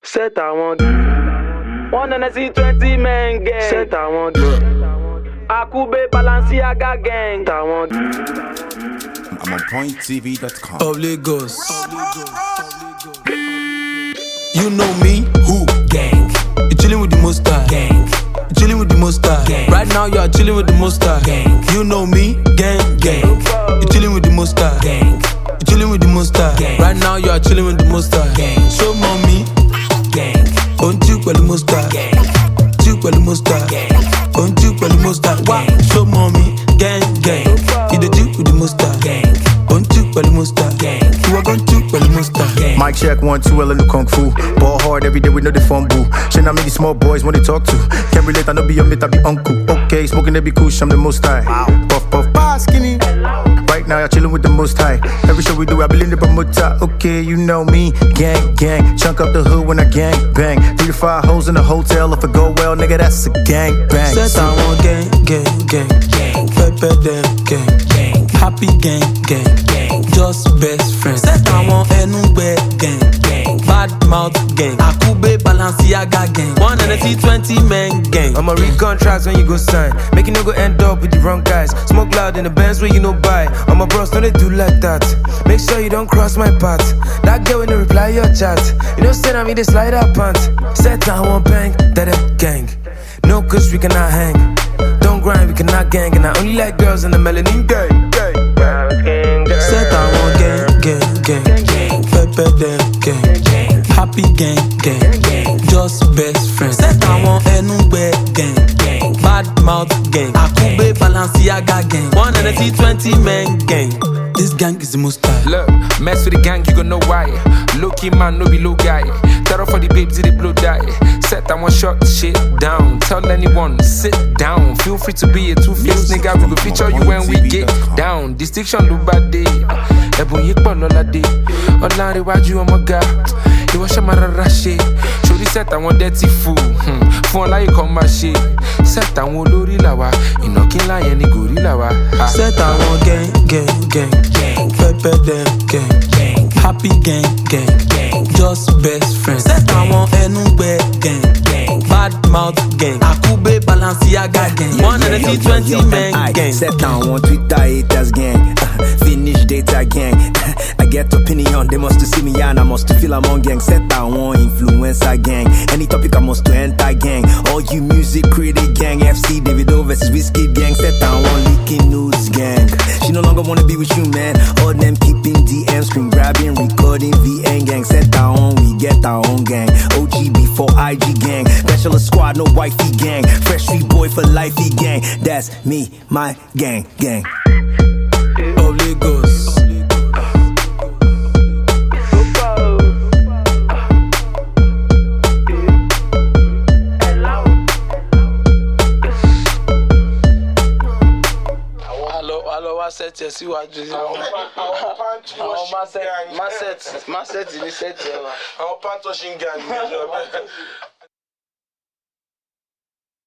Set I want. One and I see 20 men gang. Set I want. Akube Balenciaga gang. I want. I'm on pointtv.com. Of Lagos. You know me, who? Gang. You chillin' with the Monster. Gang. You chillin' with the Monster. Gang. Right now you are chillin' with the Monster. Gang. You know me, gang, gang. You chillin' with the Monster. Gang. You chillin' with the Monster. Gang. Right now you are chillin' with the Monster. Gang. Show mommy, gang. On you with the Monster. Gang. You with the Monster. Gang. On you with the Monster. Wow. Show mommy, gang, gang. You the Duke with the Monster. Gang. On you with the Monster. Gang. You are going to with the Monster. Mic check 1 2 Ella Kung Fu. Ball hard every day we know they fumble. Shit I make these small boys when they talk to. Can't relate, I know be your mate, I be uncle. Okay, smoking they be cool, I'm the most high. Puff puff, bar skinny. Right now y'all chillin' with the most high. Every show we do, I be in the promoter. Okay, you know me, gang gang. Chunk up the hood when I gang bang. 3 to 5 hoes in the hotel. If it go well, nigga, that's a gang bang. Set I want gang gang gang gang. Pepper them gang gang. Happy gang gang gang. Just best friends. Set I want anywhere gang gang. Bad mouth gang. Akube Balenciaga gang. 1 and a T20 men gang. I'ma read contracts when you go sign. Make you no go end up with the wrong guys. Smoke loud in the Benz where you no buy. All my bros don't they do like that. Make sure you don't cross my path. That girl when they reply your chat. You know say I me they slide up pants. Set I want bang, that gang. No kush we cannot hang. Don't grind we cannot gang. And I only like girls in the melanin gang. Set I want gang gang gang. Pepper them gang gang. Happy gang gang gang. Just best friends. Set I want anywhere gang gang. Bad mouth gang. Akube Balenciaga gang. 1 and a T20 men gang. This gang is the most tight. Look, mess with the gang, you gon' know why. Low key man, no be low guy. Terror for the babes, they blow die. Set I want shut shit down. Tell anyone, sit down. Feel free to be a two-faced nigga. We will feature you when we get down. Distinction look bad day. Ebon yikpo lola day. Olari waju omoga. You wash my rashe. Show the set I want dirty fool. Phone like you come my shit. Set I want lori lawa. You know kin like any gorilla wa. Set I want gang gang gang. Pepper them gang gang. Happy gang gang gang. Just best friends. Set I want anywhere gang gang. Bad mouth gang. Akube Balenciaga gang. 1 and a T20 men gang. Set I want Twitter haters gang. Finish data gang. I get opinion, they must to see me and I must to feel among gang. Set I want influencer gang. Any topic I must to enter gang. All you music critic gang. FC Davido versus Wizkid gang. Set I want leaking news gang. She no longer wanna be with you man. All them keeping DM, screen grabbing, recording VN gang. Set I want, we get our own gang. OG before IG gang. Bachelor squad, no wifey gang. Fresh street boy for lifey gang. That's me, my gang gang. Of Lagos. Set yẹ síwájú sí wọn. Àwọn máa set ní set yẹ wa. Àwọn pantoshin gang.